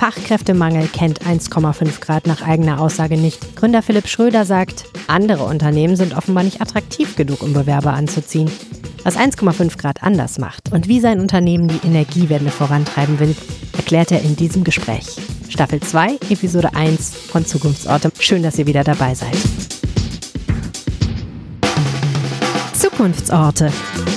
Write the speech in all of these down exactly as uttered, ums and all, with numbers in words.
Fachkräftemangel kennt eins Komma fünf Grad nach eigener Aussage nicht. Gründer Philipp Schröder sagt, andere Unternehmen sind offenbar nicht attraktiv genug, um Bewerber anzuziehen. Was eins Komma fünf Grad anders macht und wie sein Unternehmen die Energiewende vorantreiben will, erklärt er in diesem Gespräch. Staffel zwei, Episode eins von Zukunftsorte. Schön, dass ihr wieder dabei seid. Zukunftsorte.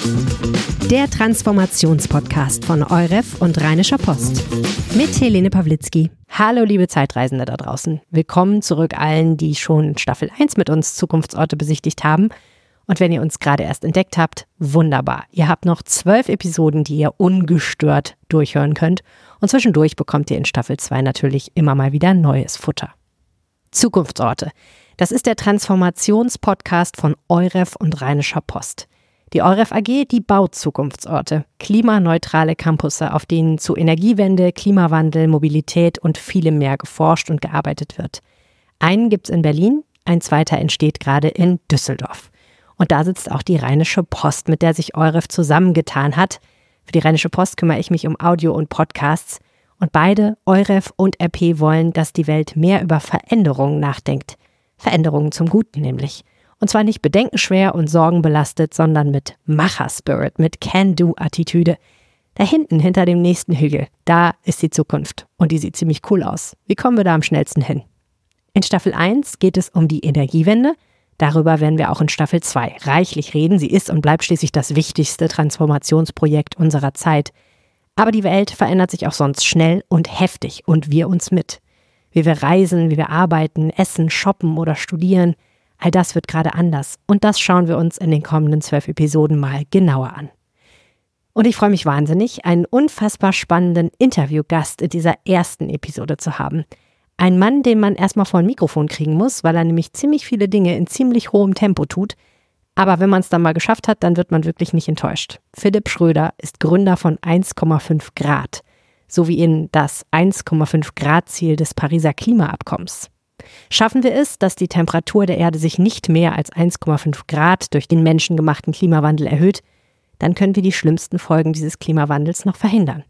Der Transformationspodcast von EUREF und Rheinischer Post. Mit Helene Pawlitzki. Hallo liebe Zeitreisende da draußen. Willkommen zurück allen, die schon in Staffel eins mit uns Zukunftsorte besichtigt haben. Und wenn ihr uns gerade erst entdeckt habt, wunderbar. Ihr habt noch zwölf Episoden, die ihr ungestört durchhören könnt. Und zwischendurch bekommt ihr in Staffel zwei natürlich immer mal wieder neues Futter. Zukunftsorte. Das ist der Transformationspodcast von EUREF und Rheinischer Post. Die EUREF A G, die baut Zukunftsorte. Klimaneutrale Campusse, auf denen zu Energiewende, Klimawandel, Mobilität und vielem mehr geforscht und gearbeitet wird. Einen gibt's in Berlin, ein zweiter entsteht gerade in Düsseldorf. Und da sitzt auch die Rheinische Post, mit der sich EUREF zusammengetan hat. Für die Rheinische Post kümmere ich mich um Audio und Podcasts. Und beide, EUREF und R P, wollen, dass die Welt mehr über Veränderungen nachdenkt. Veränderungen zum Guten nämlich. Und zwar nicht bedenkenschwer und sorgenbelastet, sondern mit Macher-Spirit, mit Can-Do-Attitüde. Da hinten, hinter dem nächsten Hügel, da ist die Zukunft. Und die sieht ziemlich cool aus. Wie kommen wir da am schnellsten hin? In Staffel eins geht es um die Energiewende. Darüber werden wir auch in Staffel zwei reichlich reden. Sie ist und bleibt schließlich das wichtigste Transformationsprojekt unserer Zeit. Aber die Welt verändert sich auch sonst schnell und heftig und wir uns mit. Wie wir reisen, wie wir arbeiten, essen, shoppen oder studieren, all das wird gerade anders. Und das schauen wir uns in den kommenden zwölf Episoden mal genauer an. Und ich freue mich wahnsinnig, einen unfassbar spannenden Interviewgast in dieser ersten Episode zu haben. Ein Mann, den man erstmal vor ein Mikrofon kriegen muss, weil er nämlich ziemlich viele Dinge in ziemlich hohem Tempo tut. Aber wenn man es dann mal geschafft hat, dann wird man wirklich nicht enttäuscht. Philipp Schröder ist Gründer von eins Komma fünf Grad, sowie in das eins Komma fünf Grad Ziel des Pariser Klimaabkommens. Schaffen wir es, dass die Temperatur der Erde sich nicht mehr als eins Komma fünf Grad durch den menschengemachten Klimawandel erhöht, dann können wir die schlimmsten Folgen dieses Klimawandels noch verhindern.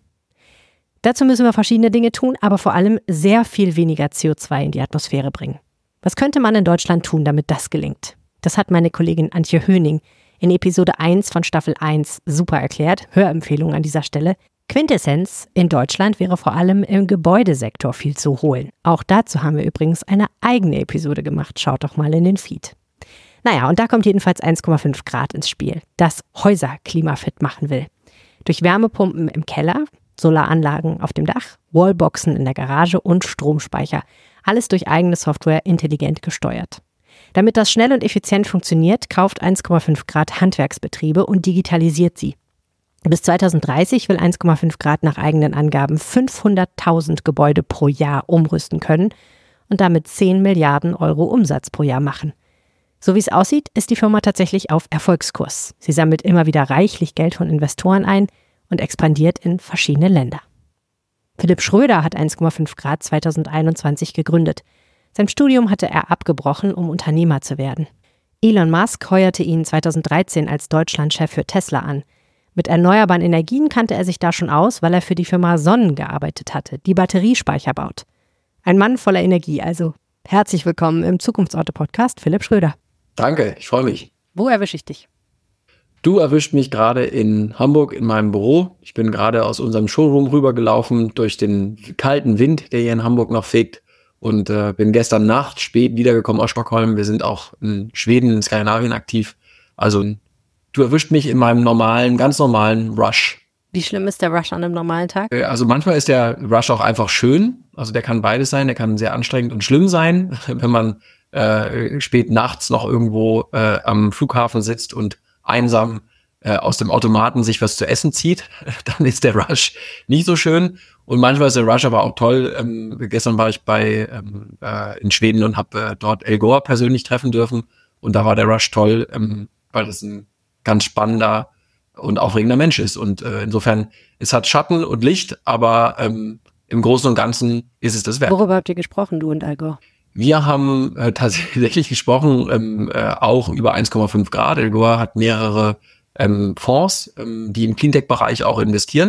Dazu müssen wir verschiedene Dinge tun, aber vor allem sehr viel weniger C O zwei in die Atmosphäre bringen. Was könnte man in Deutschland tun, damit das gelingt? Das hat meine Kollegin Antje Höning in Episode eins von Staffel eins super erklärt. Hörempfehlung an dieser Stelle. Quintessenz: In Deutschland wäre vor allem im Gebäudesektor viel zu holen. Auch dazu haben wir übrigens eine eigene Episode gemacht. Schaut doch mal in den Feed. Naja, und da kommt jedenfalls eins Komma fünf Grad ins Spiel, das Häuser klimafit machen will. Durch Wärmepumpen im Keller, Solaranlagen auf dem Dach, Wallboxen in der Garage und Stromspeicher. Alles durch eigene Software intelligent gesteuert. Damit das schnell und effizient funktioniert, kauft eins Komma fünf Grad Handwerksbetriebe und digitalisiert sie. Bis zweitausenddreißig will eins Komma fünf Grad nach eigenen Angaben fünfhunderttausend Gebäude pro Jahr umrüsten können und damit zehn Milliarden Euro Umsatz pro Jahr machen. So wie es aussieht, ist die Firma tatsächlich auf Erfolgskurs. Sie sammelt immer wieder reichlich Geld von Investoren ein und expandiert in verschiedene Länder. Philipp Schröder hat eins Komma fünf Grad zweitausendeinundzwanzig gegründet. Sein Studium hatte er abgebrochen, um Unternehmer zu werden. Elon Musk heuerte ihn zweitausenddreizehn als Deutschlandchef für Tesla an. Mit erneuerbaren Energien kannte er sich da schon aus, weil er für die Firma Sonnen gearbeitet hatte, die Batteriespeicher baut. Ein Mann voller Energie also. Herzlich willkommen im Zukunftsorte-Podcast, Philipp Schröder. Danke, ich freue mich. Wo erwische ich dich? Du erwischt mich gerade in Hamburg in meinem Büro. Ich bin gerade aus unserem Showroom rübergelaufen durch den kalten Wind, der hier in Hamburg noch fegt. Und äh, bin gestern Nacht spät wiedergekommen aus Stockholm. Wir sind auch in Schweden, in Skandinavien aktiv. Also du erwischt mich in meinem normalen, ganz normalen Rush. Wie schlimm ist der Rush an einem normalen Tag? Also manchmal ist der Rush auch einfach schön. Also der kann beides sein. Der kann sehr anstrengend und schlimm sein, wenn man äh, spät nachts noch irgendwo äh, am Flughafen sitzt und einsam äh, aus dem Automaten sich was zu essen zieht. Dann ist der Rush nicht so schön. Und manchmal ist der Rush aber auch toll. Ähm, gestern war ich bei ähm, äh, in Schweden und habe äh, dort El Gore persönlich treffen dürfen. Und da war der Rush toll, ähm, weil das ein ganz spannender und aufregender Mensch ist. Und äh, insofern, es hat Schatten und Licht, aber ähm, im Großen und Ganzen ist es das wert. Worüber habt ihr gesprochen, du und El Gore? Wir haben äh, tatsächlich gesprochen, ähm, äh, auch über eins Komma fünf Grad. El Gore hat mehrere ähm, Fonds, ähm, die im Cleantech-Bereich auch investieren.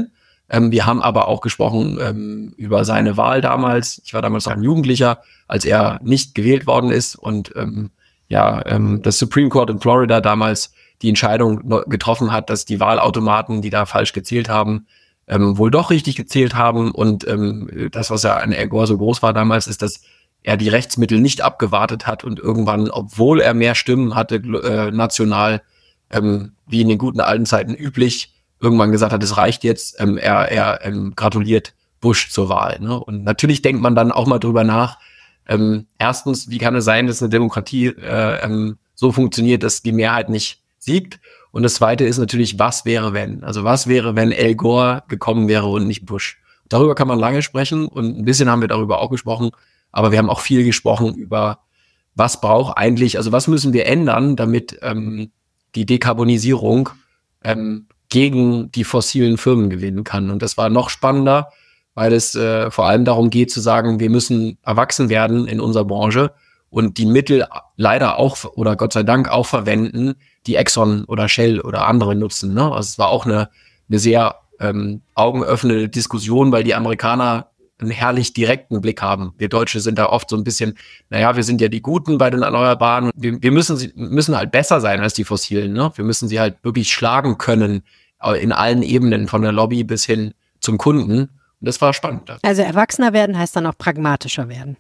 Ähm, wir haben aber auch gesprochen ähm, über seine Wahl damals. Ich war damals noch ein Jugendlicher, als er nicht gewählt worden ist und ähm, ja, ähm, das Supreme Court in Florida damals die Entscheidung getroffen hat, dass die Wahlautomaten, die da falsch gezählt haben, ähm, wohl doch richtig gezählt haben. Und ähm, das, was ja an Al Gore so groß war damals, ist, dass er die Rechtsmittel nicht abgewartet hat und irgendwann, obwohl er mehr Stimmen hatte, äh, national, ähm, wie in den guten alten Zeiten üblich, irgendwann gesagt hat, es reicht jetzt. Ähm, er er ähm, gratuliert Bush zur Wahl. Ne? Und natürlich denkt man dann auch mal drüber nach, ähm, erstens, wie kann es sein, dass eine Demokratie äh, ähm, so funktioniert, dass die Mehrheit nicht siegt? Und das Zweite ist natürlich, was wäre, wenn? Also was wäre, wenn Al Gore gekommen wäre und nicht Bush? Darüber kann man lange sprechen und ein bisschen haben wir darüber auch gesprochen, aber wir haben auch viel gesprochen über, was braucht eigentlich, also was müssen wir ändern, damit ähm, die Dekarbonisierung ähm, gegen die fossilen Firmen gewinnen kann. Und das war noch spannender, weil es äh, vor allem darum geht zu sagen, wir müssen erwachsen werden in unserer Branche und die Mittel leider auch oder Gott sei Dank auch verwenden, die Exxon oder Shell oder andere nutzen. Ne? Also es war auch eine, eine sehr ähm, augenöffnende Diskussion, weil die Amerikaner einen herrlich direkten Blick haben. Wir Deutsche sind da oft so ein bisschen, naja, wir sind ja die Guten bei den Erneuerbaren. Wir, wir müssen, sie, müssen halt besser sein als die Fossilen. Ne? Wir müssen sie halt wirklich schlagen können in allen Ebenen, von der Lobby bis hin zum Kunden. Und das war spannend. Also erwachsener werden heißt dann auch pragmatischer werden.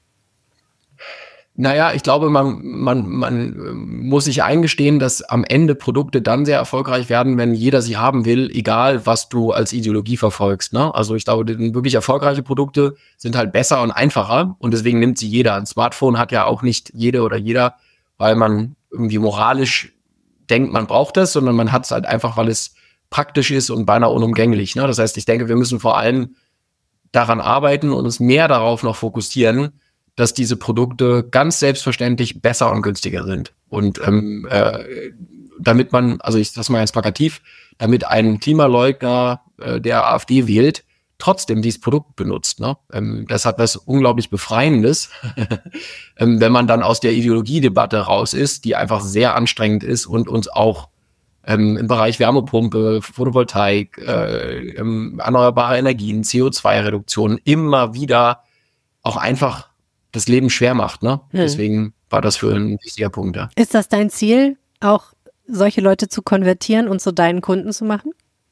Naja, ich glaube, man, man, man muss sich eingestehen, dass am Ende Produkte dann sehr erfolgreich werden, wenn jeder sie haben will, egal was du als Ideologie verfolgst. Ne? Also ich glaube, wirklich erfolgreiche Produkte sind halt besser und einfacher und deswegen nimmt sie jeder. Ein Smartphone hat ja auch nicht jede oder jeder, weil man irgendwie moralisch denkt, man braucht das, sondern man hat es halt einfach, weil es praktisch ist und beinahe unumgänglich. Ne? Das heißt, ich denke, wir müssen vor allem daran arbeiten und uns mehr darauf noch fokussieren, dass diese Produkte ganz selbstverständlich besser und günstiger sind. Und ähm, äh, damit man, also ich sag's mal ganz plakativ, damit ein Klimaleugner, äh, der AfD wählt, trotzdem dieses Produkt benutzt. Ne? Ähm, das hat was unglaublich Befreiendes, ähm, wenn man dann aus der Ideologiedebatte raus ist, die einfach sehr anstrengend ist und uns auch ähm, im Bereich Wärmepumpe, Photovoltaik, äh, ähm, erneuerbare Energien, C O zwei Reduktion immer wieder auch einfach das Leben schwer macht, ne? Hm. Deswegen war das für ein wichtiger Punkt, ja. Ist das dein Ziel, auch solche Leute zu konvertieren und zu deinen Kunden zu machen?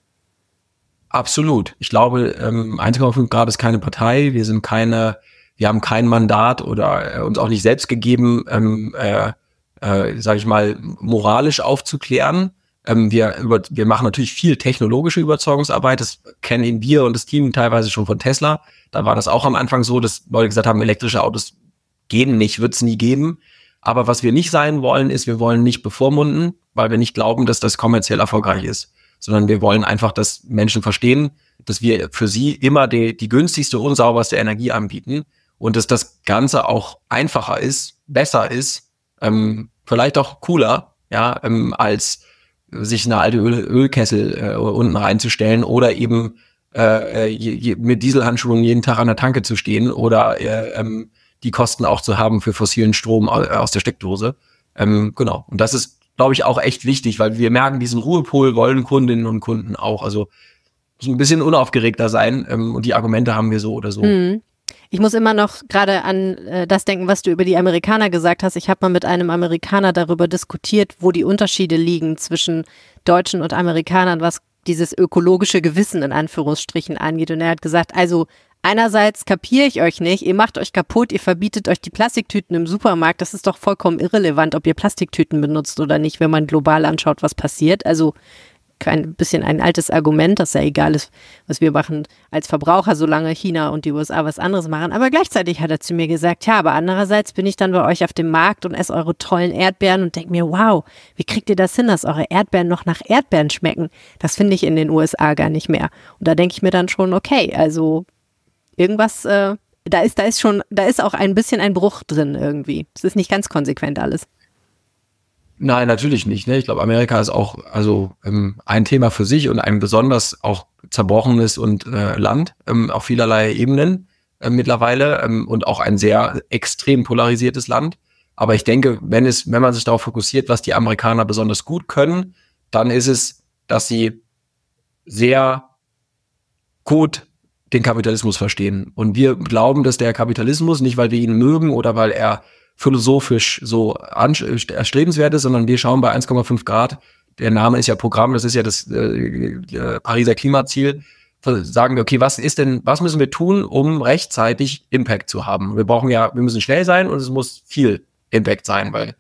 Absolut. Ich glaube, ähm, eins Komma fünf Grad ist keine Partei. Wir sind keine, wir haben kein Mandat oder äh, uns auch nicht selbst gegeben, ähm, äh, äh, sage ich mal, moralisch aufzuklären. Ähm, wir, über, wir machen natürlich viel technologische Überzeugungsarbeit. Das kennen wir und das Team teilweise schon von Tesla. Da war das auch am Anfang so, dass Leute gesagt haben, elektrische Autos gehen nicht, wird es nie geben. Aber was wir nicht sein wollen, ist, wir wollen nicht bevormunden, weil wir nicht glauben, dass das kommerziell erfolgreich ist. Sondern wir wollen einfach, dass Menschen verstehen, dass wir für sie immer die, die günstigste und sauberste Energie anbieten und dass das Ganze auch einfacher ist, besser ist, ähm, vielleicht auch cooler, ja, ähm, als sich eine alte Öl, Ölkessel äh, unten reinzustellen oder eben äh, je, je, mit Dieselhandschuhen jeden Tag an der Tanke zu stehen oder äh, ähm, die Kosten auch zu haben für fossilen Strom aus der Steckdose. Ähm, genau. Und das ist, glaube ich, auch echt wichtig, weil wir merken, diesen Ruhepol wollen Kundinnen und Kunden auch. Also so ein bisschen unaufgeregter sein ähm, und die Argumente haben wir so oder so. Mhm. Ich muss immer noch gerade an äh, das denken, was du über die Amerikaner gesagt hast. Ich habe mal mit einem Amerikaner darüber diskutiert, wo die Unterschiede liegen zwischen Deutschen und Amerikanern, was dieses ökologische Gewissen in Anführungsstrichen angeht. Und er hat gesagt, also einerseits kapiere ich euch nicht, ihr macht euch kaputt, ihr verbietet euch die Plastiktüten im Supermarkt. Das ist doch vollkommen irrelevant, ob ihr Plastiktüten benutzt oder nicht, wenn man global anschaut, was passiert. Also ein bisschen ein altes Argument, dass ja egal ist, was wir machen als Verbraucher, solange China und die U S A was anderes machen. Aber gleichzeitig hat er zu mir gesagt, ja, aber andererseits bin ich dann bei euch auf dem Markt und esse eure tollen Erdbeeren und denke mir, wow, wie kriegt ihr das hin, dass eure Erdbeeren noch nach Erdbeeren schmecken? Das finde ich in den U S A gar nicht mehr. Und da denke ich mir dann schon, okay, also irgendwas, äh, da ist, da ist schon, da ist auch ein bisschen ein Bruch drin irgendwie. Es ist nicht ganz konsequent alles. Nein, natürlich nicht. Ne? Ich glaube, Amerika ist auch also ähm, ein Thema für sich und ein besonders auch zerbrochenes und äh, Land ähm, auf vielerlei Ebenen äh, mittlerweile ähm, und auch ein sehr extrem polarisiertes Land. Aber ich denke, wenn es, wenn man sich darauf fokussiert, was die Amerikaner besonders gut können, dann ist es, dass sie sehr Code den Kapitalismus verstehen. Und wir glauben, dass der Kapitalismus, nicht weil wir ihn mögen oder weil er philosophisch so erstrebenswert ist, sondern wir schauen bei eins Komma fünf Grad, der Name ist ja Programm, das ist ja das äh, Pariser Klimaziel, sagen wir, okay, was ist denn, was müssen wir tun, um rechtzeitig Impact zu haben? Wir brauchen ja, wir müssen schnell sein und es muss viel Impact sein, weil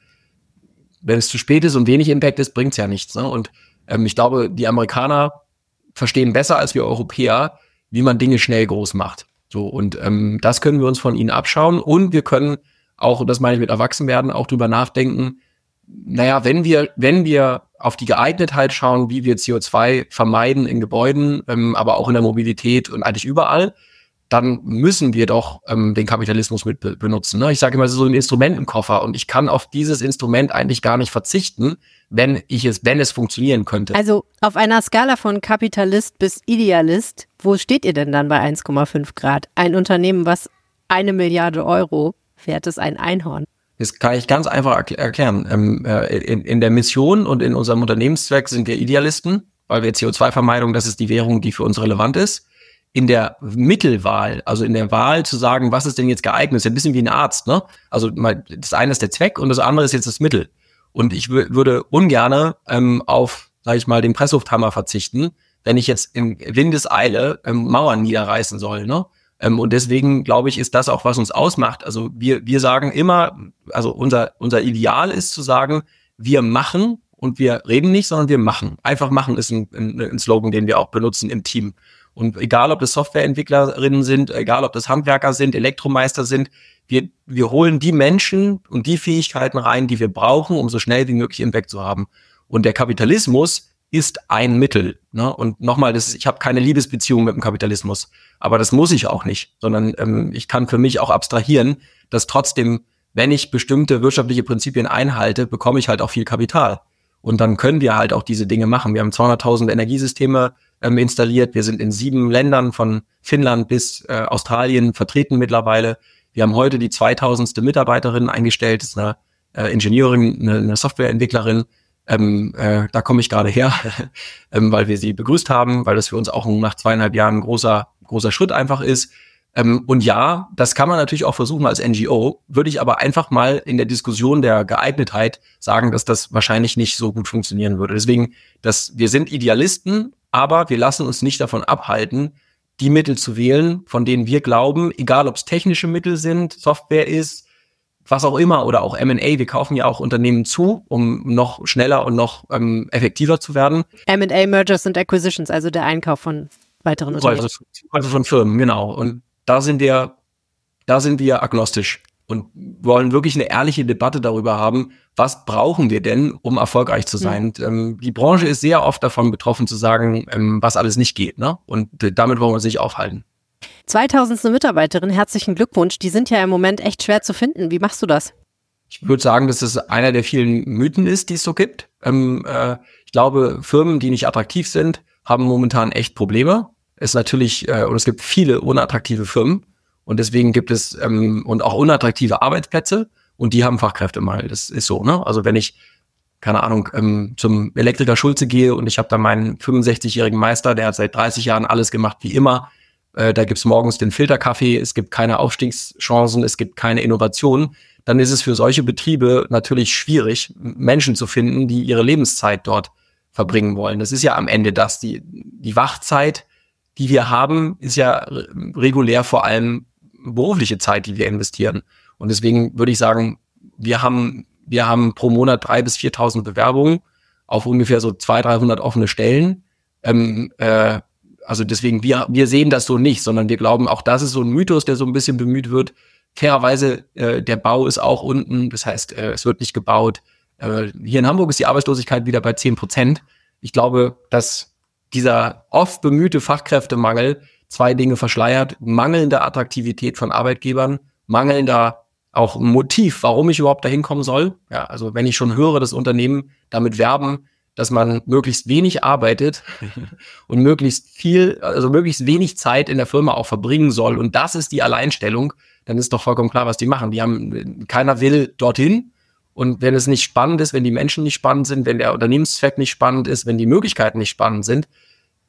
wenn es zu spät ist und wenig Impact ist, bringt's ja nichts. Ne? Und ähm, ich glaube, die Amerikaner verstehen besser als wir Europäer, wie man Dinge schnell groß macht. So, und ähm, das können wir uns von ihnen abschauen. Und wir können auch, und das meine ich mit Erwachsenwerden, auch drüber nachdenken, naja, wenn wir, wenn wir auf die Geeignetheit schauen, wie wir C O zwei vermeiden in Gebäuden, ähm, aber auch in der Mobilität und eigentlich überall, dann müssen wir doch ähm, den Kapitalismus mit be- benutzen. Ne? Ich sage immer, es ist so ein Instrumentenkoffer und ich kann auf dieses Instrument eigentlich gar nicht verzichten, wenn ich es, wenn es funktionieren könnte. Also auf einer Skala von Kapitalist bis Idealist, wo steht ihr denn dann bei eins Komma fünf Grad? Ein Unternehmen, was eine Milliarde Euro wert ist, ein Einhorn. Das kann ich ganz einfach erkl- erklären. Ähm, äh, in, in der Mission und in unserem Unternehmenszweck sind wir Idealisten, weil wir C O zwei Vermeidung, das ist die Währung, die für uns relevant ist. In der Mittelwahl, also in der Wahl zu sagen, was ist denn jetzt geeignet, ist ja ein bisschen wie ein Arzt, ne? Also mal, das eine ist der Zweck und das andere ist jetzt das Mittel. Und ich w- würde ungerne ähm, auf, sage ich mal, den Presslufthammer verzichten, wenn ich jetzt in Windeseile ähm, Mauern niederreißen soll, ne? Ähm, und deswegen, glaube ich, ist das auch, was uns ausmacht. Also wir wir sagen immer, also unser unser Ideal ist zu sagen, wir machen und wir reden nicht, sondern wir machen. Einfach machen ist ein, ein, ein Slogan, den wir auch benutzen im Team. Und egal, ob das Softwareentwicklerinnen sind, egal, ob das Handwerker sind, Elektromeister sind, wir, wir holen die Menschen und die Fähigkeiten rein, die wir brauchen, um so schnell wie möglich Impact zu haben. Und der Kapitalismus ist ein Mittel. Ne? Und nochmal, das ist, ich habe keine Liebesbeziehung mit dem Kapitalismus, aber das muss ich auch nicht, sondern ähm, ich kann für mich auch abstrahieren, dass trotzdem, wenn ich bestimmte wirtschaftliche Prinzipien einhalte, bekomme ich halt auch viel Kapital. Und dann können wir halt auch diese Dinge machen. Wir haben zweihunderttausend Energiesysteme ähm, installiert. Wir sind in sieben Ländern von Finnland bis äh, Australien vertreten mittlerweile. Wir haben heute die zweitausendste Mitarbeiterin eingestellt. Das ist eine äh, Ingenieurin, eine, eine Softwareentwicklerin. Ähm, äh, da komme ich gerade her, ähm, weil wir sie begrüßt haben, weil das für uns auch nach zweieinhalb Jahren ein großer, großer Schritt einfach ist. Ähm, und ja, das kann man natürlich auch versuchen als N G O, würde ich aber einfach mal in der Diskussion der Geeignetheit sagen, dass das wahrscheinlich nicht so gut funktionieren würde. Deswegen, dass wir sind Idealisten, aber wir lassen uns nicht davon abhalten, die Mittel zu wählen, von denen wir glauben, egal ob es technische Mittel sind, Software ist, was auch immer, oder auch M and A, wir kaufen ja auch Unternehmen zu, um noch schneller und noch ähm, effektiver zu werden. M and A, Mergers and Acquisitions, also der Einkauf von weiteren Unternehmen. Also, also von Firmen, genau. Und da sind wir, da sind wir agnostisch und wollen wirklich eine ehrliche Debatte darüber haben, was brauchen wir denn, um erfolgreich zu sein. Mhm. Und, ähm, die Branche ist sehr oft davon betroffen zu sagen, ähm, was alles nicht geht, ne? Und äh, damit wollen wir uns nicht aufhalten. zweitausendste Mitarbeiterin, herzlichen Glückwunsch. Die sind ja im Moment echt schwer zu finden. Wie machst du das? Ich würde sagen, dass es einer der vielen Mythen ist, die es so gibt. Ähm, äh, ich glaube, Firmen, die nicht attraktiv sind, haben momentan echt Probleme. Es ist natürlich, äh, und es gibt viele unattraktive Firmen und deswegen gibt es ähm, und auch unattraktive Arbeitsplätze und die haben Fachkräftemangel. Das ist so, ne? Also wenn ich, keine Ahnung, ähm, zum Elektriker Schulze gehe und ich habe da meinen fünfundsechzigjährigen Meister, der hat seit dreißig Jahren alles gemacht wie immer. Äh, da gibt's morgens den Filterkaffee, es gibt keine Aufstiegschancen, es gibt keine Innovation. Dann ist es für solche Betriebe natürlich schwierig, Menschen zu finden, die ihre Lebenszeit dort verbringen wollen. Das ist ja am Ende das, die, die Wachzeit, die wir haben, ist ja regulär vor allem berufliche Zeit, die wir investieren. Und deswegen würde ich sagen, wir haben, wir haben pro Monat drei bis viertausend Bewerbungen auf ungefähr so zweihundert, dreihundert offene Stellen. Ähm, äh, also deswegen, wir, wir sehen das so nicht, sondern wir glauben, auch das ist so ein Mythos, der so ein bisschen bemüht wird. Fairerweise, äh, der Bau ist auch unten, das heißt, äh, es wird nicht gebaut. Äh, hier in Hamburg ist die Arbeitslosigkeit wieder bei zehn Prozent. Ich glaube, dass dieser oft bemühte Fachkräftemangel zwei Dinge verschleiert: mangelnde Attraktivität von Arbeitgebern, mangelnder auch Motiv, warum ich überhaupt dahin kommen soll. Ja, also wenn ich schon höre, dass Unternehmen damit werben, dass man möglichst wenig arbeitet und möglichst viel, also möglichst wenig Zeit in der Firma auch verbringen soll, und das ist die Alleinstellung, dann ist doch vollkommen klar, was die machen. Die haben, keiner will dorthin. Und wenn es nicht spannend ist, wenn die Menschen nicht spannend sind, wenn der Unternehmenszweck nicht spannend ist, wenn die Möglichkeiten nicht spannend sind,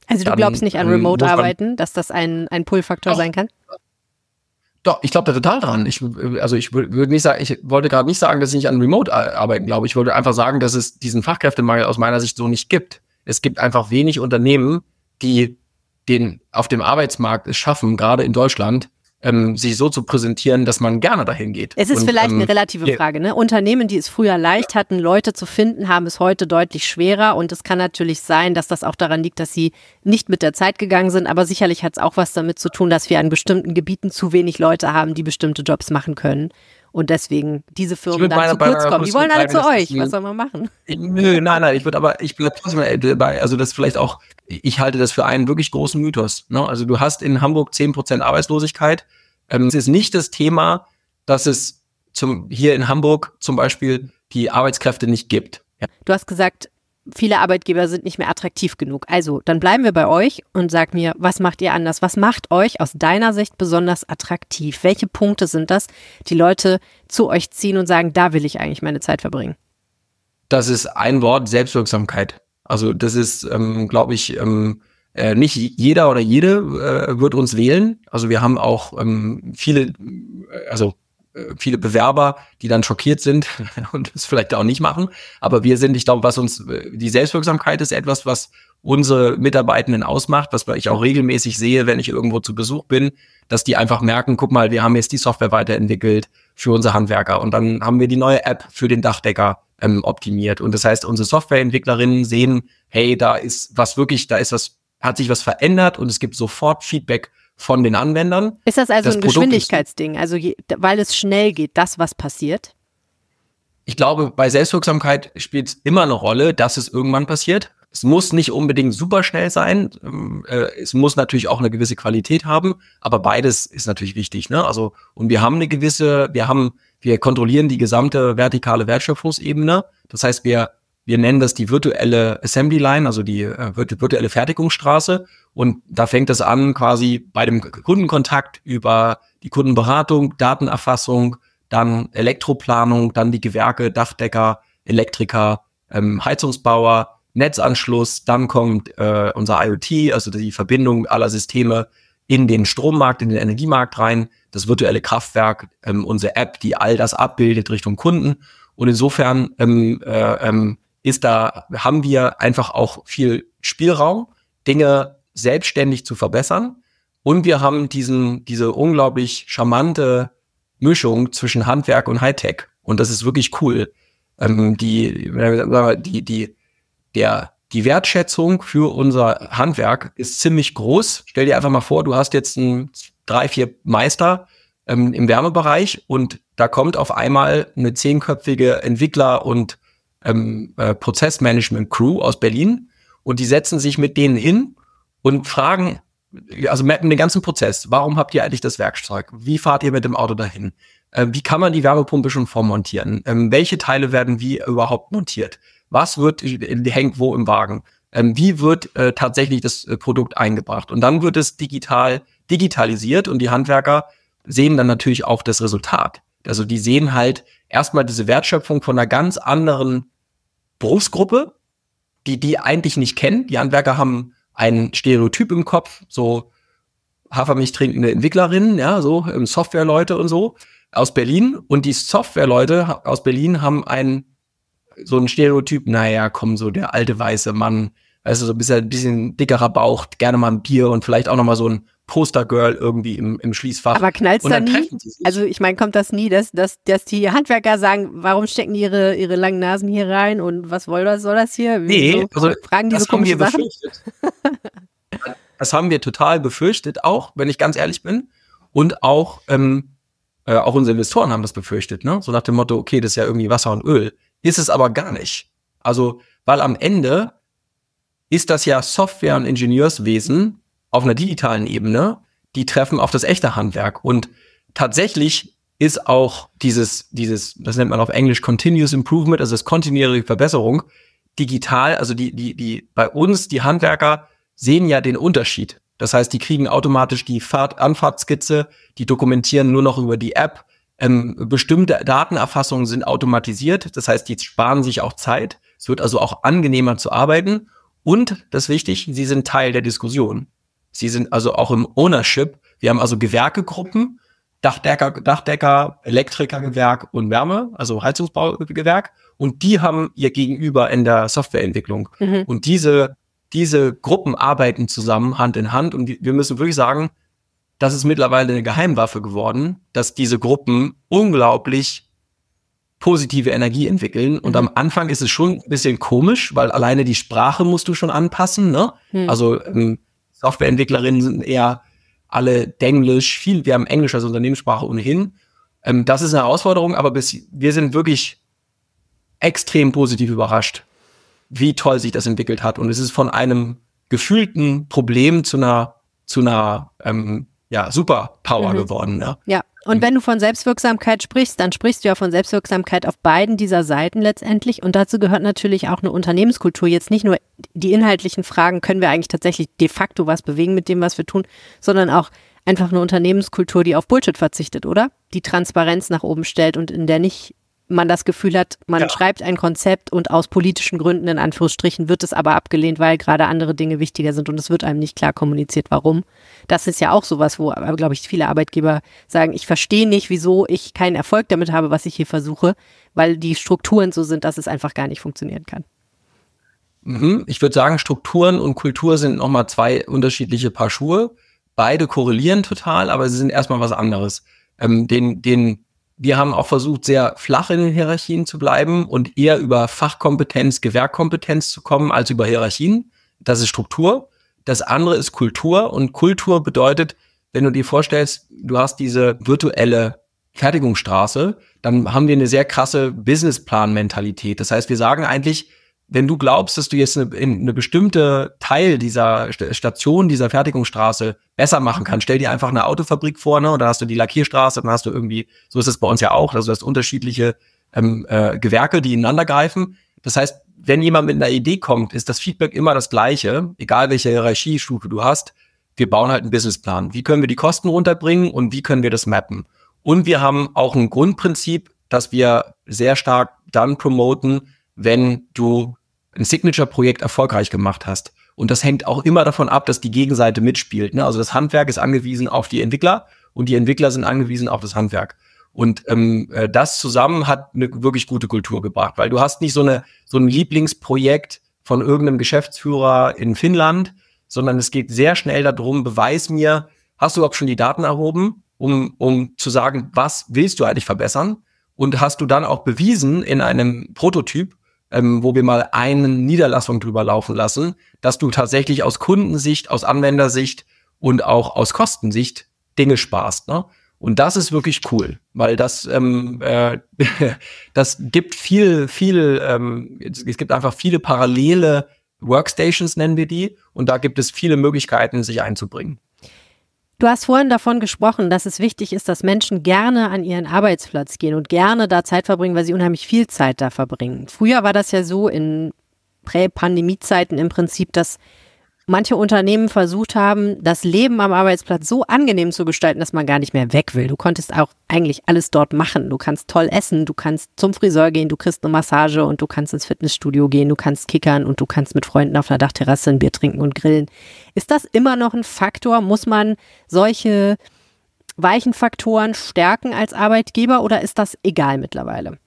Also du dann, glaubst nicht an ähm, Remote-Arbeiten, dass das ein, ein Pull-Faktor Doch. sein kann? Doch, ich glaube da total dran. Ich, also ich würde nicht sagen, ich wollte gerade nicht sagen, dass ich nicht an Remote-Arbeiten glaube. Ich wollte einfach sagen, dass es diesen Fachkräftemangel aus meiner Sicht so nicht gibt. Es gibt einfach wenig Unternehmen, die den auf dem Arbeitsmarkt es schaffen, gerade in Deutschland, ähm, sich so zu präsentieren, dass man gerne dahin geht. Es ist Und, vielleicht ähm, eine relative ja. Frage, ne? Unternehmen, die es früher leicht hatten, Leute zu finden, haben es heute deutlich schwerer. Und es kann natürlich sein, dass das auch daran liegt, dass sie nicht mit der Zeit gegangen sind. Aber sicherlich hat es auch was damit zu tun, dass wir an bestimmten Gebieten zu wenig Leute haben, die bestimmte Jobs machen können. Und deswegen diese Firmen dann zu kurz kommen. Die wollen alle zu euch. Was soll man machen? Nö, nein, nein, ich würde aber, ich bleibe trotzdem dabei, also das vielleicht auch, ich halte das für einen wirklich großen Mythos. Ne? Also du hast in Hamburg zehn Prozent Arbeitslosigkeit. Ähm, es ist nicht das Thema, dass es zum, hier in Hamburg zum Beispiel die Arbeitskräfte nicht gibt. Ja. Du hast gesagt, viele Arbeitgeber sind nicht mehr attraktiv genug. Also, dann bleiben wir bei euch und sag mir, was macht ihr anders? Was macht euch aus deiner Sicht besonders attraktiv? Welche Punkte sind das, die Leute zu euch ziehen und sagen, da will ich eigentlich meine Zeit verbringen? Das ist ein Wort, Selbstwirksamkeit. Also das ist, ähm, glaube ich, ähm, äh, nicht jeder oder jede äh, wird uns wählen. Also wir haben auch ähm, viele, also viele Bewerber, die dann schockiert sind und es vielleicht auch nicht machen. Aber wir sind, ich glaube, was uns, die Selbstwirksamkeit ist etwas, was unsere Mitarbeitenden ausmacht, was ich auch regelmäßig sehe, wenn ich irgendwo zu Besuch bin, dass die einfach merken, guck mal, wir haben jetzt die Software weiterentwickelt für unsere Handwerker und dann haben wir die neue App für den Dachdecker ähm, optimiert. Und das heißt, unsere Softwareentwicklerinnen sehen, hey, da ist was wirklich, da ist was, hat sich was verändert und es gibt sofort Feedback von den Anwendern. Ist das also das ein Produkt Geschwindigkeitsding, also je, weil es schnell geht, das, was passiert? Ich glaube, bei Selbstwirksamkeit spielt es immer eine Rolle, dass es irgendwann passiert. Es muss nicht unbedingt super schnell sein. Es muss natürlich auch eine gewisse Qualität haben, aber beides ist natürlich wichtig, ne? Also, und wir haben eine gewisse, wir haben, wir kontrollieren die gesamte vertikale Wertschöpfungsebene. Das heißt, wir Wir nennen das die virtuelle Assembly Line, also die äh, virtuelle Fertigungsstraße. Und da fängt es an quasi bei dem Kundenkontakt über die Kundenberatung, Datenerfassung, dann Elektroplanung, dann die Gewerke, Dachdecker, Elektriker, ähm, Heizungsbauer, Netzanschluss. Dann kommt äh, unser IoT, also die Verbindung aller Systeme in den Strommarkt, in den Energiemarkt rein. Das virtuelle Kraftwerk, ähm, unsere App, die all das abbildet Richtung Kunden. Und insofern ähm, äh, ähm, ist da, haben wir einfach auch viel Spielraum, Dinge selbstständig zu verbessern. Und wir haben diesen, diese unglaublich charmante Mischung zwischen Handwerk und Hightech. Und das ist wirklich cool. Ähm, die, die, die, der, die Wertschätzung für unser Handwerk ist ziemlich groß. Stell dir einfach mal vor, du hast jetzt ein, drei, vier Meister ähm, im Wärmebereich und da kommt auf einmal eine zehnköpfige Entwickler- und Ähm, äh, Prozessmanagement-Crew aus Berlin und die setzen sich mit denen hin und fragen, also mappen den ganzen Prozess. Warum habt ihr eigentlich das Werkzeug? Wie fahrt ihr mit dem Auto dahin? Äh, wie kann man die Wärmepumpe schon vormontieren? Ähm, welche Teile werden wie überhaupt montiert? Was wird, hängt wo im Wagen? Ähm, wie wird äh, tatsächlich das äh, Produkt eingebracht? Und dann wird es digital digitalisiert und die Handwerker sehen dann natürlich auch das Resultat. Also die sehen halt erstmal diese Wertschöpfung von einer ganz anderen Berufsgruppe, die die eigentlich nicht kennen. Die Handwerker haben ein Stereotyp im Kopf, so Hafermilch trinkende Entwicklerinnen, ja, so Softwareleute und so aus Berlin. Und die Softwareleute aus Berlin haben ein so ein Stereotyp, naja, komm, so der alte weiße Mann, weißt du, so ein bisschen, ein bisschen dickerer Bauch, gerne mal ein Bier und vielleicht auch noch mal so ein Postergirl irgendwie im, im Schließfach. Aber knallt's da nie? Also ich meine, kommt das nie, dass, dass, dass die Handwerker sagen, warum stecken die ihre, ihre langen Nasen hier rein und was soll das, soll das hier? Nee, so, also fragen die das so haben wir komische Sachen? befürchtet. Das haben wir total befürchtet auch, wenn ich ganz ehrlich bin. Und auch, ähm, äh, auch unsere Investoren haben das befürchtet, ne? So nach dem Motto, okay, das ist ja irgendwie Wasser und Öl. Ist es aber gar nicht. Also, weil am Ende ist das ja Software- und Ingenieurswesen auf einer digitalen Ebene, die treffen auf das echte Handwerk. Und tatsächlich ist auch dieses, dieses, das nennt man auf Englisch Continuous Improvement, also das kontinuierliche Verbesserung, digital, also die, die, die, bei uns, die Handwerker sehen ja den Unterschied. Das heißt, die kriegen automatisch die Fahrt, Anfahrtskizze, die dokumentieren nur noch über die App. Ähm, bestimmte Datenerfassungen sind automatisiert, das heißt, die sparen sich auch Zeit. Es wird also auch angenehmer zu arbeiten. Und, das ist wichtig, sie sind Teil der Diskussion. Sie sind also auch im Ownership. Wir haben also Gewerkegruppen, Dachdecker, Dachdecker, Elektrikergewerk und Wärme, also Heizungsbaugewerk. Und die haben ihr Gegenüber in der Softwareentwicklung. Mhm. Und diese, diese Gruppen arbeiten zusammen, Hand in Hand. Und wir müssen wirklich sagen, das ist mittlerweile eine Geheimwaffe geworden, dass diese Gruppen unglaublich positive Energie entwickeln. Und mhm. am Anfang ist es schon ein bisschen komisch, weil alleine die Sprache musst du schon anpassen, ne? Mhm. Also ähm, Softwareentwicklerinnen sind eher alle Denglisch, viel, wir haben Englisch als Unternehmenssprache ohnehin. Ähm, das ist eine Herausforderung, aber bis, wir sind wirklich extrem positiv überrascht, wie toll sich das entwickelt hat. Und es ist von einem gefühlten Problem zu einer, zu einer ähm, ja, Superpower mhm. geworden. Ja. ja, und wenn du von Selbstwirksamkeit sprichst, dann sprichst du ja von Selbstwirksamkeit auf beiden dieser Seiten letztendlich. Und dazu gehört natürlich auch eine Unternehmenskultur. Jetzt nicht nur die inhaltlichen Fragen, können wir eigentlich tatsächlich de facto was bewegen mit dem, was wir tun, sondern auch einfach eine Unternehmenskultur, die auf Bullshit verzichtet, oder? Die Transparenz nach oben stellt und in der nicht man das Gefühl hat, man ja. schreibt ein Konzept und aus politischen Gründen, in Anführungsstrichen, wird es aber abgelehnt, weil gerade andere Dinge wichtiger sind und es wird einem nicht klar kommuniziert, warum. Das ist ja auch sowas, wo, glaube ich, viele Arbeitgeber sagen, ich verstehe nicht, wieso ich keinen Erfolg damit habe, was ich hier versuche, weil die Strukturen so sind, dass es einfach gar nicht funktionieren kann. Mhm. Ich würde sagen, Strukturen und Kultur sind nochmal zwei unterschiedliche Paar Schuhe. Beide korrelieren total, aber sie sind erstmal was anderes. Ähm, den, den Wir haben auch versucht, sehr flach in den Hierarchien zu bleiben und eher über Fachkompetenz, Gewerkkompetenz zu kommen, als über Hierarchien. Das ist Struktur. Das andere ist Kultur. Und Kultur bedeutet, wenn du dir vorstellst, du hast diese virtuelle Fertigungsstraße, dann haben wir eine sehr krasse Businessplan-Mentalität. Das heißt, wir sagen eigentlich, wenn du glaubst, dass du jetzt eine, eine bestimmte Teil dieser Station, dieser Fertigungsstraße besser machen kannst, stell dir einfach eine Autofabrik vor, ne? Und dann hast du die Lackierstraße, dann hast du irgendwie, so ist es bei uns ja auch, also du hast unterschiedliche ähm, äh, Gewerke, die ineinander greifen. Das heißt, wenn jemand mit einer Idee kommt, ist das Feedback immer das gleiche, egal welche Hierarchiestufe du hast. Wir bauen halt einen Businessplan. Wie können wir die Kosten runterbringen und wie können wir das mappen? Und wir haben auch ein Grundprinzip, dass wir sehr stark dann promoten, wenn du ein Signature-Projekt erfolgreich gemacht hast. Und das hängt auch immer davon ab, dass die Gegenseite mitspielt. Ne? Also das Handwerk ist angewiesen auf die Entwickler und die Entwickler sind angewiesen auf das Handwerk. Und ähm, das zusammen hat eine wirklich gute Kultur gebracht, weil du hast nicht so eine so ein Lieblingsprojekt von irgendeinem Geschäftsführer in Finnland, sondern es geht sehr schnell darum, beweis mir, hast du überhaupt schon die Daten erhoben, um um zu sagen, was willst du eigentlich verbessern? Und hast du dann auch bewiesen in einem Prototyp, ähm, wo wir mal eine Niederlassung drüber laufen lassen, dass du tatsächlich aus Kundensicht, aus Anwendersicht und auch aus Kostensicht Dinge sparst, ne? Und das ist wirklich cool, weil das ähm, äh, das gibt viel, viel, ähm, es gibt einfach viele parallele Workstations, nennen wir die, und da gibt es viele Möglichkeiten, sich einzubringen. Du hast vorhin davon gesprochen, dass es wichtig ist, dass Menschen gerne an ihren Arbeitsplatz gehen und gerne da Zeit verbringen, weil sie unheimlich viel Zeit da verbringen. Früher war das ja so in Prä-Pandemie-Zeiten im Prinzip, dass manche Unternehmen versucht haben, das Leben am Arbeitsplatz so angenehm zu gestalten, dass man gar nicht mehr weg will. Du konntest auch eigentlich alles dort machen. Du kannst toll essen, du kannst zum Friseur gehen, du kriegst eine Massage und du kannst ins Fitnessstudio gehen, du kannst kickern und du kannst mit Freunden auf einer Dachterrasse ein Bier trinken und grillen. Ist das immer noch ein Faktor? Muss man solche weichen Faktoren stärken als Arbeitgeber oder ist das egal mittlerweile?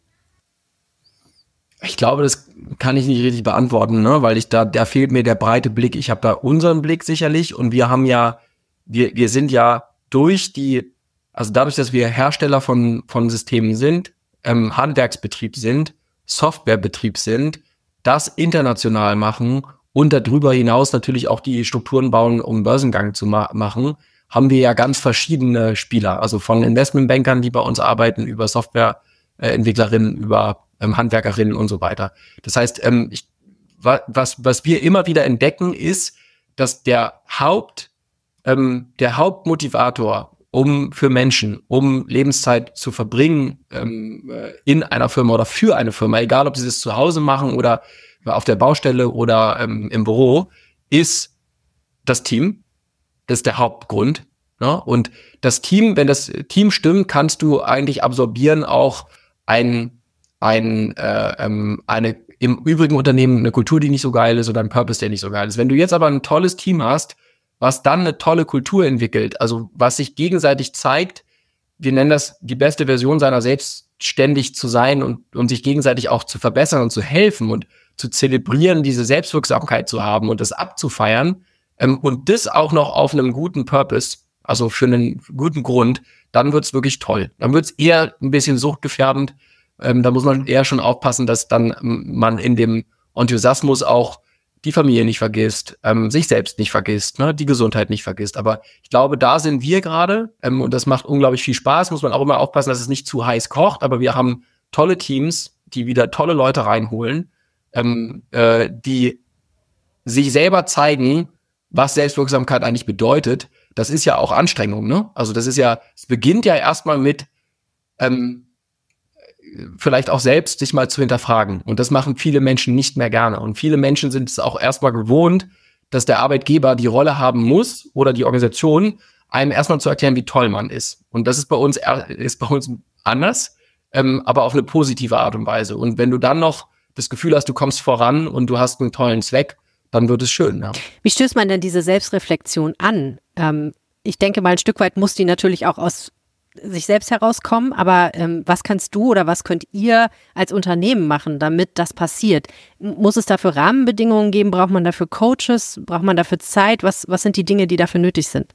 Ich glaube, das kann ich nicht richtig beantworten, ne? Weil ich da, da fehlt mir der breite Blick. Ich habe da unseren Blick sicherlich und wir haben ja, wir, wir sind ja durch die, also dadurch, dass wir Hersteller von, von Systemen sind, ähm, Handwerksbetrieb sind, Softwarebetrieb sind, das international machen und darüber hinaus natürlich auch die Strukturen bauen, um Börsengang zu ma- machen, haben wir ja ganz verschiedene Spieler. Also von Investmentbankern, die bei uns arbeiten, über Softwareentwicklerinnen, über Ähm, Handwerkerinnen und so weiter. Das heißt, ähm, ich, wa, was, was wir immer wieder entdecken, ist, dass der Haupt, ähm, der Hauptmotivator, um für Menschen, um Lebenszeit zu verbringen ähm, in einer Firma oder für eine Firma, egal ob sie das zu Hause machen oder auf der Baustelle oder ähm, im Büro, ist das Team. Das ist der Hauptgrund. Ne? Und das Team, wenn das Team stimmt, kannst du eigentlich absorbieren auch ein ein, äh, ähm, eine im übrigen Unternehmen eine Kultur, die nicht so geil ist oder ein Purpose, der nicht so geil ist. Wenn du jetzt aber ein tolles Team hast, was dann eine tolle Kultur entwickelt, also was sich gegenseitig zeigt, wir nennen das die beste Version seiner selbst ständig zu sein und, und sich gegenseitig auch zu verbessern und zu helfen und zu zelebrieren, diese Selbstwirksamkeit zu haben und das abzufeiern, ähm, und das auch noch auf einem guten Purpose, also für einen guten Grund, dann wird's wirklich toll. Dann wird's eher ein bisschen suchtgefährdend. Ähm, da muss man eher schon aufpassen, dass dann ähm, man in dem Enthusiasmus auch die Familie nicht vergisst, ähm, sich selbst nicht vergisst, ne, die Gesundheit nicht vergisst. Aber ich glaube, da sind wir gerade, ähm, und das macht unglaublich viel Spaß. Muss man auch immer aufpassen, dass es nicht zu heiß kocht. Aber wir haben tolle Teams, die wieder tolle Leute reinholen, ähm, äh, die sich selber zeigen, was Selbstwirksamkeit eigentlich bedeutet. Das ist ja auch Anstrengung, ne? Also das ist ja, es beginnt ja erstmal mit ähm, vielleicht auch selbst sich mal zu hinterfragen. Und das machen viele Menschen nicht mehr gerne. Und viele Menschen sind es auch erstmal gewohnt, dass der Arbeitgeber die Rolle haben muss oder die Organisation, einem erstmal zu erklären, wie toll man ist. Und das ist bei uns, ist bei uns anders, ähm, aber auf eine positive Art und Weise. Und wenn du dann noch das Gefühl hast, du kommst voran und du hast einen tollen Zweck, dann wird es schön. Ja. Wie stößt man denn diese Selbstreflexion an? Ähm, ich denke mal, ein Stück weit muss die natürlich auch aus sich selbst herauskommen, aber ähm, was kannst du oder was könnt ihr als Unternehmen machen, damit das passiert? M- Muss es dafür Rahmenbedingungen geben? Braucht man dafür Coaches? Braucht man dafür Zeit? Was, was sind die Dinge, die dafür nötig sind?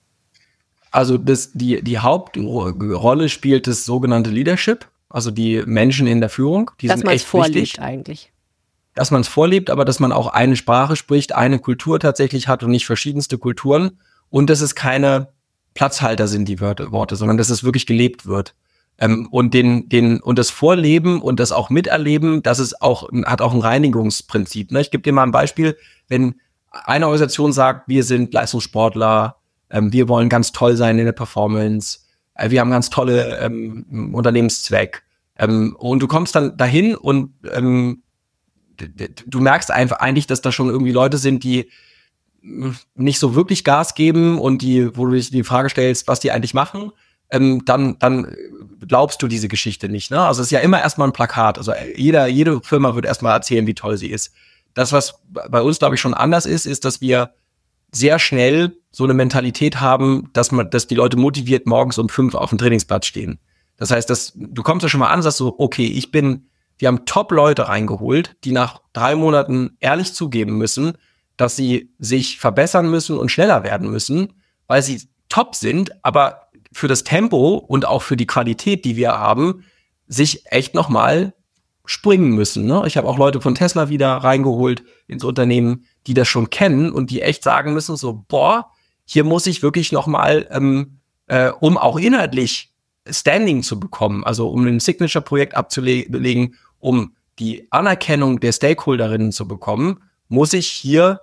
Also das, die, die Hauptrolle spielt das sogenannte Leadership, also die Menschen in der Führung. Die Dass sind man es echt vorlebt wichtig. eigentlich. Dass man es vorlebt, aber dass man auch eine Sprache spricht, eine Kultur tatsächlich hat und nicht verschiedenste Kulturen. Und dass es keine Platzhalter sind, die Wörter, Worte, sondern dass es wirklich gelebt wird. Ähm, und den, den, und das Vorleben und das auch Miterleben, das ist auch, hat auch ein Reinigungsprinzip. Ne? Ich gebe dir mal ein Beispiel. Wenn eine Organisation sagt, wir sind Leistungssportler, ähm, wir wollen ganz toll sein in der Performance, äh, wir haben ganz tolle ähm, Unternehmenszweck. Ähm, und du kommst dann dahin und ähm, du merkst einfach eigentlich, dass da schon irgendwie Leute sind, die nicht so wirklich Gas geben und die, wo du dich die Frage stellst, was die eigentlich machen, ähm, dann, dann glaubst du diese Geschichte nicht. Ne? Also es ist ja immer erstmal ein Plakat. Also jeder, jede Firma wird erstmal erzählen, wie toll sie ist. Das, was bei uns, glaube ich, schon anders ist, ist, dass wir sehr schnell so eine Mentalität haben, dass man, dass die Leute motiviert morgens um fünf auf dem Trainingsplatz stehen. Das heißt, dass du kommst ja schon mal an und sagst so, okay, ich bin, wir haben Top-Leute reingeholt, die nach drei Monaten ehrlich zugeben müssen, dass sie sich verbessern müssen und schneller werden müssen, weil sie top sind, aber für das Tempo und auch für die Qualität, die wir haben, sich echt noch mal springen müssen. Ne? Ich habe auch Leute von Tesla wieder reingeholt ins Unternehmen, die das schon kennen und die echt sagen müssen, so, boah, hier muss ich wirklich noch mal, ähm, äh, um auch inhaltlich Standing zu bekommen, also um ein Signature-Projekt abzulegen, um die Anerkennung der Stakeholderinnen zu bekommen, muss ich hier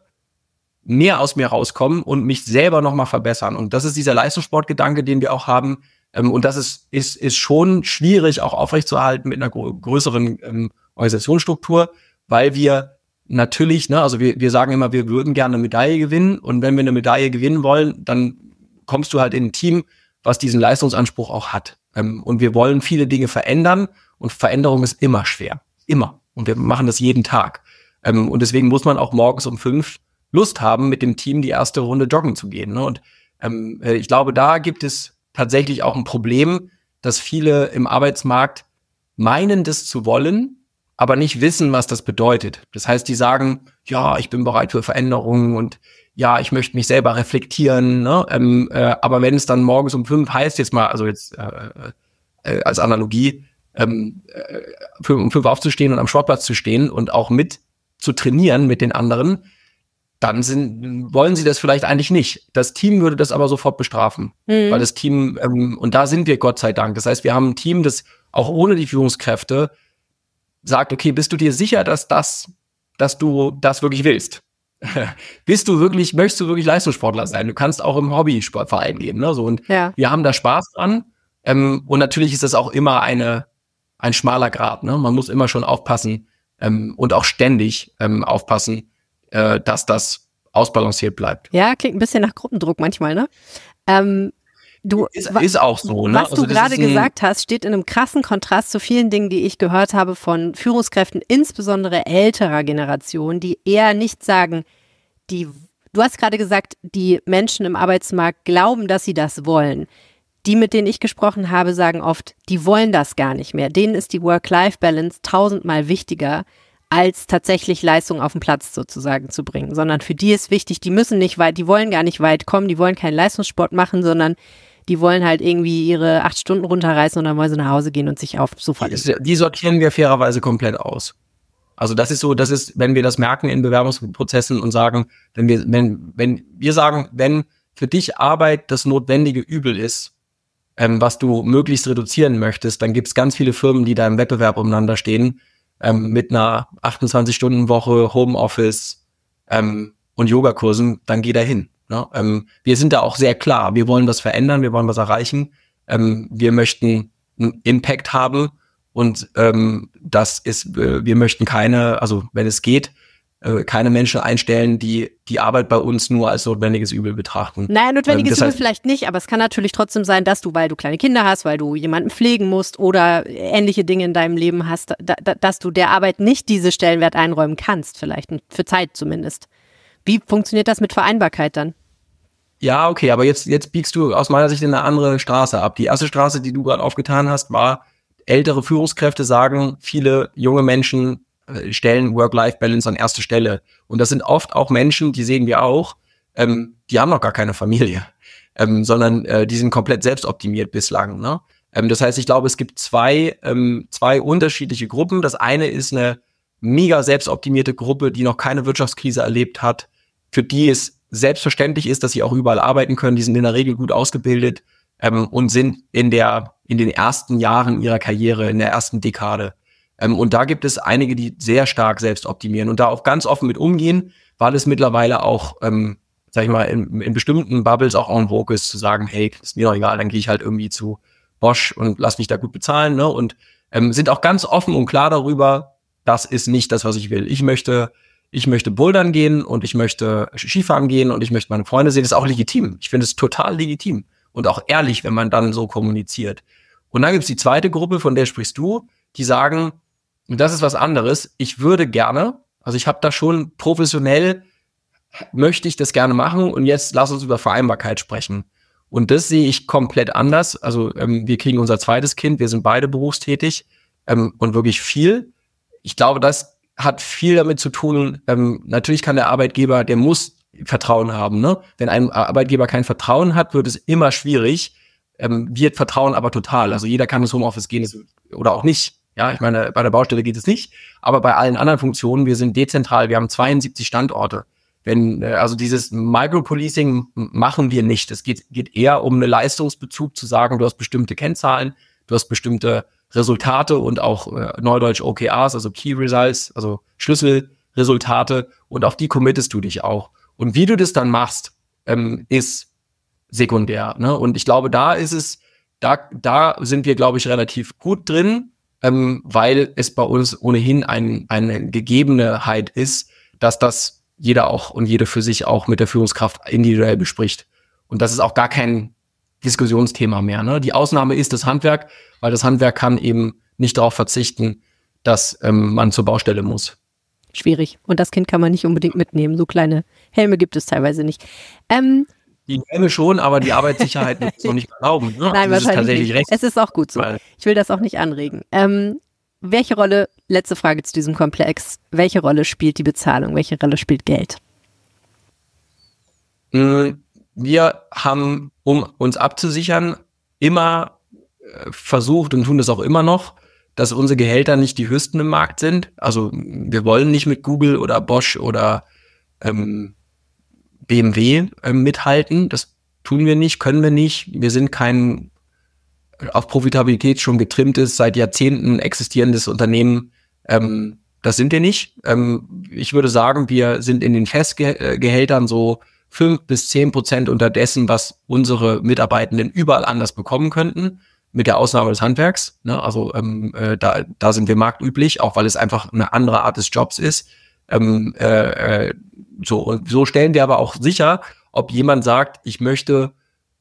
mehr aus mir rauskommen und mich selber noch mal verbessern. Und das ist dieser Leistungssportgedanke, den wir auch haben. Ähm, und das ist, ist, ist schon schwierig auch aufrechtzuerhalten mit einer gr- größeren ähm, Organisationsstruktur, weil wir natürlich, ne, also wir, wir sagen immer, wir würden gerne eine Medaille gewinnen. Und wenn wir eine Medaille gewinnen wollen, dann kommst du halt in ein Team, was diesen Leistungsanspruch auch hat. Ähm, und wir wollen viele Dinge verändern. Und Veränderung ist immer schwer. Immer. Und wir machen das jeden Tag. Ähm, und deswegen muss man auch morgens um fünf Lust haben, mit dem Team die erste Runde joggen zu gehen. Ne? Und ähm, ich glaube, da gibt es tatsächlich auch ein Problem, dass viele im Arbeitsmarkt meinen, das zu wollen, aber nicht wissen, was das bedeutet. Das heißt, die sagen, ja, ich bin bereit für Veränderungen und ja, ich möchte mich selber reflektieren. Ne? Ähm, äh, aber wenn es dann morgens um fünf heißt, jetzt mal, also jetzt äh, äh, als Analogie, ähm, äh, für, um fünf aufzustehen und am Sportplatz zu stehen und auch mit zu trainieren mit den anderen, dann sind, wollen sie das vielleicht eigentlich nicht. Das Team würde das aber sofort bestrafen. Mhm. Weil das Team, ähm, und da sind wir Gott sei Dank. Das heißt, wir haben ein Team, das auch ohne die Führungskräfte sagt, okay, bist du dir sicher, dass das, dass du das wirklich willst? Bist du wirklich, möchtest du wirklich Leistungssportler sein? Du kannst auch im Hobbysportverein gehen, ne? So, und ja. Wir haben da Spaß dran. Ähm, und natürlich ist das auch immer eine, ein schmaler Grat, ne? Man muss immer schon aufpassen, ähm, und auch ständig, ähm, aufpassen, äh, dass das ausbalanciert bleibt. Ja, klingt ein bisschen nach Gruppendruck manchmal, ne? Ähm, du, ist, ist auch so. Ne? Was also du gerade gesagt hast, steht in einem krassen Kontrast zu vielen Dingen, die ich gehört habe von Führungskräften, insbesondere älterer Generation, die eher nicht sagen, die, du hast gerade gesagt, die Menschen im Arbeitsmarkt glauben, dass sie das wollen. Die, mit denen ich gesprochen habe, sagen oft, die wollen das gar nicht mehr. Denen ist die Work-Life-Balance tausendmal wichtiger, als tatsächlich Leistung auf den Platz sozusagen zu bringen, sondern für die ist wichtig, die müssen nicht weit, die wollen gar nicht weit kommen, die wollen keinen Leistungssport machen, sondern die wollen halt irgendwie ihre acht Stunden runterreißen und dann wollen sie nach Hause gehen und sich aufs Sofa legen. Die sortieren wir fairerweise komplett aus. Also das ist so, das ist, wenn wir das merken in Bewerbungsprozessen und sagen, wenn wir, wenn, wenn wir sagen, wenn für dich Arbeit das notwendige Übel ist, ähm, was du möglichst reduzieren möchtest, dann gibt es ganz viele Firmen, die da im Wettbewerb umeinander stehen, ähm, mit einer achtundzwanzig-Stunden-Woche, Homeoffice ähm, und Yogakursen, dann geh da hin. Ne? Ähm, wir sind da auch sehr klar, wir wollen was verändern, wir wollen was erreichen, ähm, wir möchten einen Impact haben und ähm, das ist, äh, wir möchten keine, also wenn es geht, äh, keine Menschen einstellen, die die Arbeit bei uns nur als notwendiges Übel betrachten. Naja, notwendiges ähm, das Übel heißt, vielleicht nicht, aber es kann natürlich trotzdem sein, dass du, weil du kleine Kinder hast, weil du jemanden pflegen musst oder ähnliche Dinge in deinem Leben hast, da, da, dass du der Arbeit nicht diese Stellenwert einräumen kannst, vielleicht für Zeit zumindest. Wie funktioniert das mit Vereinbarkeit dann? Ja, okay, aber jetzt, jetzt biegst du aus meiner Sicht in eine andere Straße ab. Die erste Straße, die du gerade aufgetan hast, war, ältere Führungskräfte sagen, viele junge Menschen äh, stellen Work-Life-Balance an erste Stelle. Und das sind oft auch Menschen, die sehen wir auch, ähm, die haben noch gar keine Familie, ähm, sondern äh, die sind komplett selbstoptimiert bislang. Ne? Ähm, das heißt, ich glaube, es gibt zwei, ähm, zwei unterschiedliche Gruppen. Das eine ist eine mega selbstoptimierte Gruppe, die noch keine Wirtschaftskrise erlebt hat, für die es selbstverständlich ist, dass sie auch überall arbeiten können. Die sind in der Regel gut ausgebildet ähm, und sind in der in den ersten Jahren ihrer Karriere, in der ersten Dekade. Ähm, und da gibt es einige, die sehr stark selbst optimieren und da auch ganz offen mit umgehen, weil es mittlerweile auch, ähm, sag ich mal, in, in bestimmten Bubbles auch en vogue ist, zu sagen, hey, ist mir doch egal, dann gehe ich halt irgendwie zu Bosch und lass mich da gut bezahlen. Ne? Und ähm, sind auch ganz offen und klar darüber, das ist nicht das, was ich will. Ich möchte Ich möchte bouldern gehen und ich möchte Skifahren gehen und ich möchte meine Freunde sehen. Das ist auch legitim. Ich finde es total legitim und auch ehrlich, wenn man dann so kommuniziert. Und dann gibt es die zweite Gruppe, von der sprichst du, die sagen, das ist was anderes. Ich würde gerne, also ich habe da schon professionell, möchte ich das gerne machen und jetzt lass uns über Vereinbarkeit sprechen. Und das sehe ich komplett anders. Also ähm, wir kriegen unser zweites Kind, wir sind beide berufstätig ähm, und wirklich viel. Ich glaube, das hat viel damit zu tun, ähm, natürlich kann der Arbeitgeber, der muss Vertrauen haben. Ne? Wenn ein Arbeitgeber kein Vertrauen hat, wird es immer schwierig. Ähm, wir vertrauen aber total. Also jeder kann ins Homeoffice gehen oder auch nicht. Ja, ich meine, bei der Baustelle geht es nicht. Aber bei allen anderen Funktionen, wir sind dezentral, wir haben zweiundsiebzig Standorte. Wenn, äh, also dieses Micropolicing machen wir nicht. Es geht, geht eher um einen Leistungsbezug, zu sagen, du hast bestimmte Kennzahlen, du hast bestimmte Resultate und auch äh, neudeutsch O K Rs, also Key Results, also Schlüsselresultate, und auf die committest du dich auch. Und wie du das dann machst, ähm, ist sekundär. Ne? Und ich glaube, da ist es, da, da sind wir, glaube ich, relativ gut drin, ähm, weil es bei uns ohnehin ein, eine Gegebenheit ist, dass das jeder auch und jede für sich auch mit der Führungskraft individuell bespricht. Und das ist auch gar kein Diskussionsthema mehr. Ne? Die Ausnahme ist das Handwerk, weil das Handwerk kann eben nicht darauf verzichten, dass ähm, man zur Baustelle muss. Schwierig. Und das Kind kann man nicht unbedingt mitnehmen. So kleine Helme gibt es teilweise nicht. Ähm, die Helme schon, aber die Arbeitssicherheit wird es noch nicht erlauben. Ne? Nein, das wahrscheinlich ist tatsächlich nicht. recht. Es ist auch gut so. Ich will das auch nicht anregen. Ähm, welche Rolle, letzte Frage zu diesem Komplex, welche Rolle spielt die Bezahlung? Welche Rolle spielt Geld? Wir haben, um uns abzusichern, immer versucht und tun das auch immer noch, dass unsere Gehälter nicht die höchsten im Markt sind. Also wir wollen nicht mit Google oder Bosch oder ähm, B M W äh, mithalten. Das tun wir nicht, können wir nicht. Wir sind kein auf Profitabilität schon getrimmtes, seit Jahrzehnten existierendes Unternehmen. Ähm, das sind wir nicht. Ähm, ich würde sagen, wir sind in den Festgehältern so fünf bis zehn Prozent unter dessen, was unsere Mitarbeitenden überall anders bekommen könnten, mit der Ausnahme des Handwerks. Ne? Also ähm, äh, da, da sind wir marktüblich, auch weil es einfach eine andere Art des Jobs ist. Ähm, äh, äh, so, und so stellen wir aber auch sicher, ob jemand sagt, ich möchte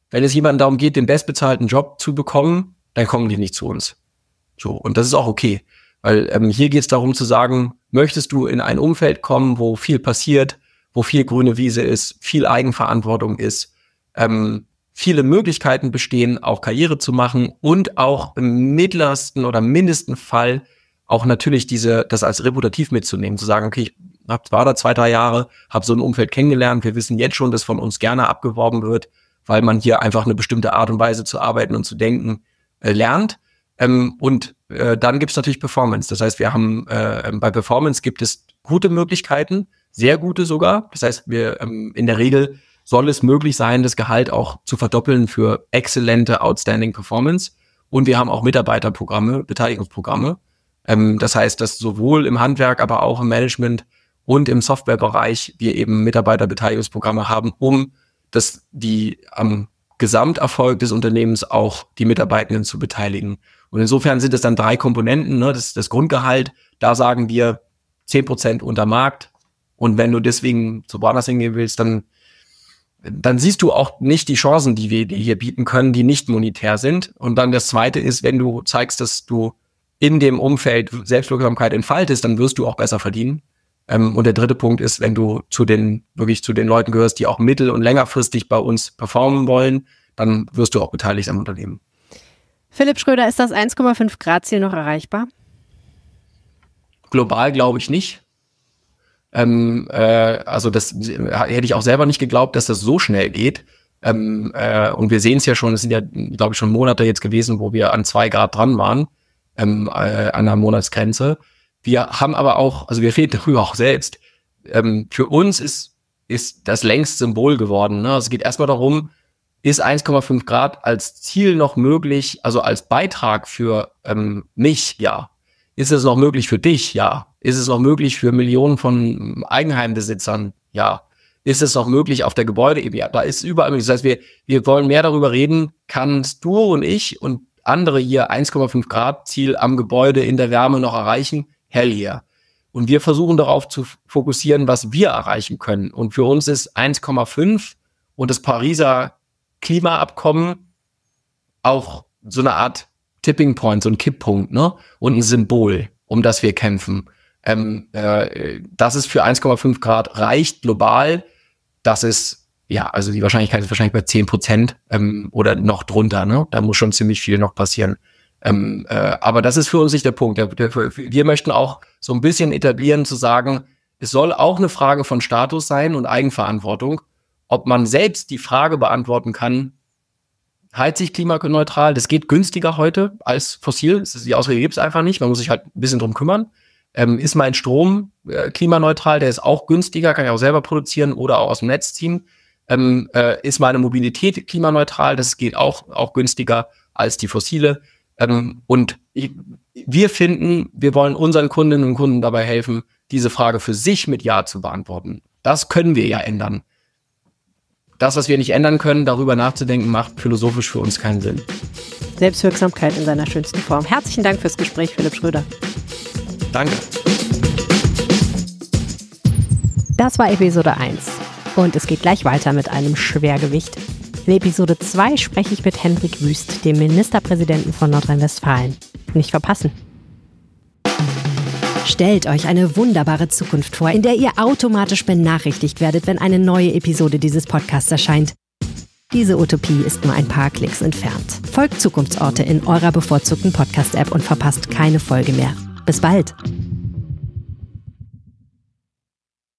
Wenn es jemandem darum geht, den bestbezahlten Job zu bekommen, dann kommen die nicht zu uns. So, und das ist auch okay. Weil ähm, hier geht es darum zu sagen, möchtest du in ein Umfeld kommen, wo viel passiert, wo viel grüne Wiese ist, viel Eigenverantwortung ist, ähm, viele Möglichkeiten bestehen, auch Karriere zu machen und auch im mittlersten oder mindesten Fall auch natürlich diese, das als reputativ mitzunehmen, zu sagen, okay, ich hab, war da zwei, drei Jahre, habe so ein Umfeld kennengelernt, wir wissen jetzt schon, dass von uns gerne abgeworben wird, weil man hier einfach eine bestimmte Art und Weise zu arbeiten und zu denken äh, lernt. Ähm, und äh, dann gibt es natürlich Performance. Das heißt, wir haben äh, bei Performance gibt es gute Möglichkeiten, sehr gute sogar. Das heißt, wir ähm, in der Regel soll es möglich sein, das Gehalt auch zu verdoppeln für exzellente, outstanding Performance. Und wir haben auch Mitarbeiterprogramme, Beteiligungsprogramme. Ähm, das heißt, dass sowohl im Handwerk, aber auch im Management und im Softwarebereich wir eben Mitarbeiterbeteiligungsprogramme haben, um das, die am Gesamterfolg des Unternehmens auch die Mitarbeitenden zu beteiligen. Und insofern sind es dann drei Komponenten, ne? Das, das Grundgehalt, da sagen wir zehn Prozent unter Markt. Und wenn du deswegen zu woanders hingehen willst, dann, dann siehst du auch nicht die Chancen, die wir dir hier bieten können, die nicht monetär sind. Und dann das Zweite ist, wenn du zeigst, dass du in dem Umfeld Selbstwirksamkeit entfaltest, dann wirst du auch besser verdienen. Ähm, und der dritte Punkt ist, wenn du zu den, wirklich zu den Leuten gehörst, die auch mittel- und längerfristig bei uns performen wollen, dann wirst du auch beteiligt am Unternehmen. Philipp Schröder, ist das eins Komma fünf Grad Ziel noch erreichbar? Global glaube ich nicht. Ähm, äh, also das hätte ich auch selber nicht geglaubt, dass das so schnell geht. Ähm, äh, und wir sehen es ja schon, es sind ja, glaube ich, schon Monate jetzt gewesen, wo wir an zwei Grad dran waren, ähm, äh, an der Monatsgrenze. Wir haben aber auch, also wir reden darüber auch selbst, ähm, für uns ist, ist das längst Symbol geworden. Ne? Also es geht erstmal darum, ist eins Komma fünf Grad als Ziel noch möglich, also als Beitrag für ähm, mich? Ja. Ist es noch möglich für dich? Ja. Ist es noch möglich für Millionen von Eigenheimbesitzern? Ja. Ist es noch möglich auf der Gebäudeebene? Ja, da ist überall möglich. Das heißt, wir, wir wollen mehr darüber reden, kannst du und ich und andere hier eins Komma fünf Grad Ziel am Gebäude in der Wärme noch erreichen? Hell yeah. Und wir versuchen darauf zu fokussieren, was wir erreichen können. Und für uns ist eins Komma fünf und das Pariser Klimaabkommen auch so eine Art Tipping Point, so ein Kipppunkt, ne? Und ein Symbol, um das wir kämpfen. Ähm, äh, das ist für eins Komma fünf Grad reicht global. Das ist, ja, also die Wahrscheinlichkeit ist wahrscheinlich bei zehn Prozent ähm, oder noch drunter, ne? Da muss schon ziemlich viel noch passieren. Ähm, äh, aber das ist für uns nicht der Punkt. Der, der, wir möchten auch so ein bisschen etablieren, zu sagen, es soll auch eine Frage von Status sein und Eigenverantwortung, ob man selbst die Frage beantworten kann, heizt sich klimaneutral, das geht günstiger heute als fossil, die Ausrede gibt es einfach nicht, man muss sich halt ein bisschen drum kümmern. Ähm, ist mein Strom äh, klimaneutral, der ist auch günstiger, kann ich auch selber produzieren oder auch aus dem Netz ziehen. Ähm, äh, ist meine Mobilität klimaneutral, das geht auch, auch günstiger als die fossile. Ähm, und ich, wir finden, wir wollen unseren Kundinnen und Kunden dabei helfen, diese Frage für sich mit Ja zu beantworten. Das können wir ja ändern. Das, was wir nicht ändern können, darüber nachzudenken, macht philosophisch für uns keinen Sinn. Selbstwirksamkeit in seiner schönsten Form. Herzlichen Dank fürs Gespräch, Philipp Schröder. Danke. Das war Episode eins. Und es geht gleich weiter mit einem Schwergewicht. In Episode zwei spreche ich mit Hendrik Wüst, dem Ministerpräsidenten von Nordrhein-Westfalen. Nicht verpassen. Stellt euch eine wunderbare Zukunft vor, in der ihr automatisch benachrichtigt werdet, wenn eine neue Episode dieses Podcasts erscheint. Diese Utopie ist nur ein paar Klicks entfernt. Folgt Zukunftsorte in eurer bevorzugten Podcast-App und verpasst keine Folge mehr. Bis bald!